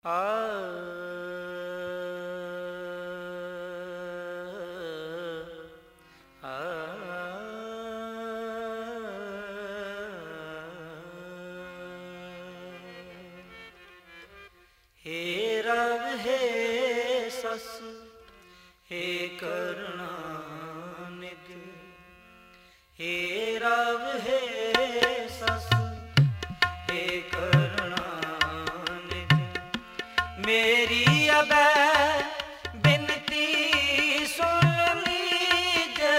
आ हे रब हे सस हे करुणानिधि, हे रब हे सस हे करुणानिधि, मेरी अब बिनती सुन लीजिए।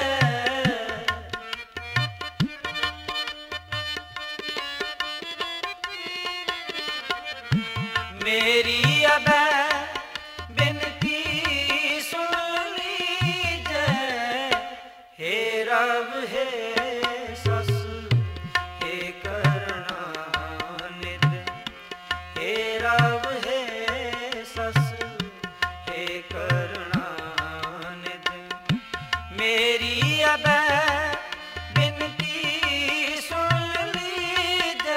मेरी अब बिनती सुन लीजिए। हे रब हे सस हे करुणानिधि, हे रब हे सस हे करुणानिधि, मेरी अब बिनती सुन लीजिए।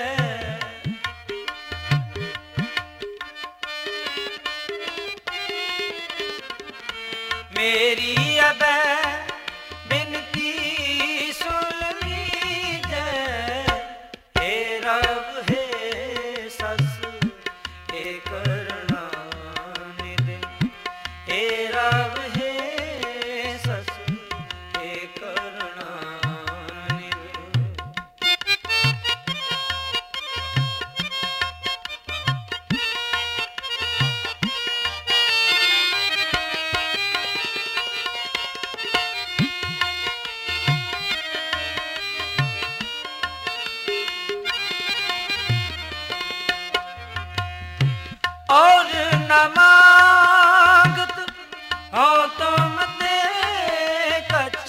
मेरी अब बिनती सुन लीजिए। हे रब हे सस हे करुणानिधि, हे रब हे सस हे करुणानिधि। और न मांगत हो तुम ते कछ,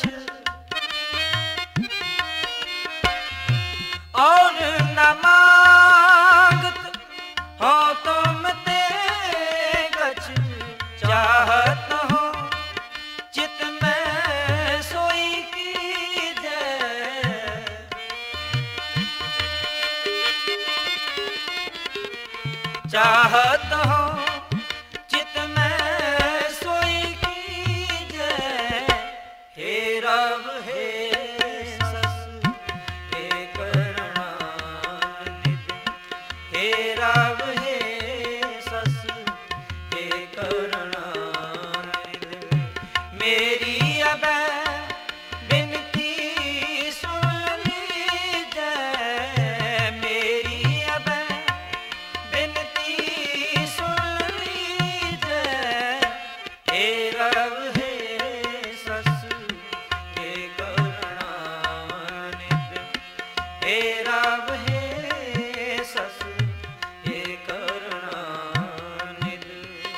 और न मांगत हो तुम ते कछ, चाहत हो चित में सोई कीजिए। चाहत हो चित में सोई कीजिए। हे रब हे सस हे करुणानिधि, हे रब हे सस हे करुणानिधि, मेरी अब बिनती सुन लीजिए। मेरी अब बिनती सुन लीजिए। हे रब हे सस हे करुणानिधि, हे रब हे सस हे करुणानिधि।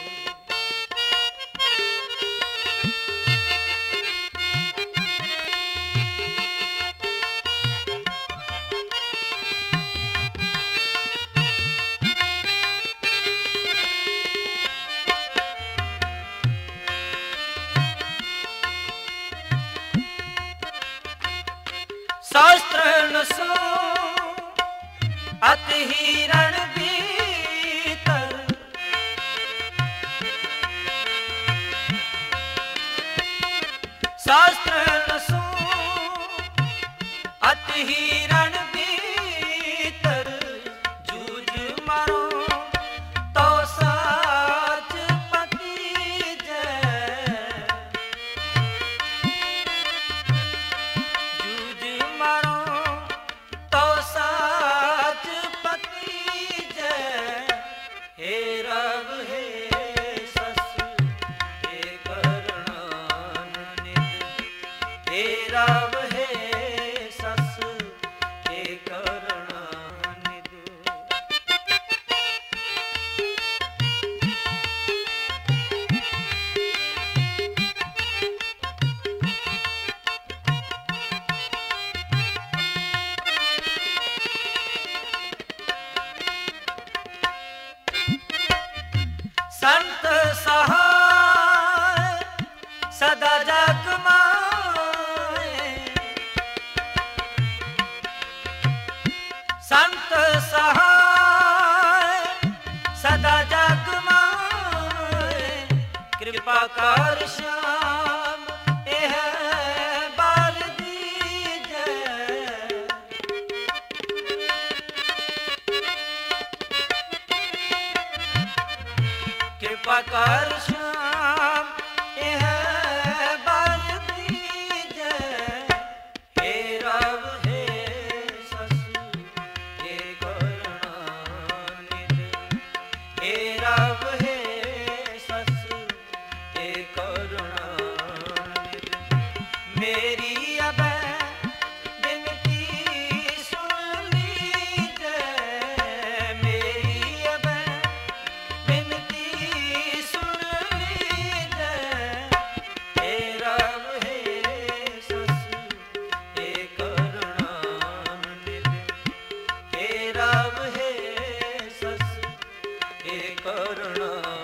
शास्त्र न सो अति हिरण भीतर, शास्त्र न सो अति हिरण भीतर, जूझ मरो तो साच पकीजे। जूझ मरो तो साच पकीजे। हे रब हे सस हे करुणानिधि, हे रब हे सस हे करुणानिधि। संत सहाय सदा जग माए, संत सहाय सदा जग कृपा कर श्याम एह बार दीजै। कृपा कर श्याम एह बार दीजै। हे रब हे सस हे करुणानिधि। हे रब हे सस हे करुणानिधि। मेरी अबै बिनती सुन लीजै। मेरी अबै बिनती सुन लीजै। हे रब हे सस हे करुणानिधि। हे रब हे सस हे करुणानिधि।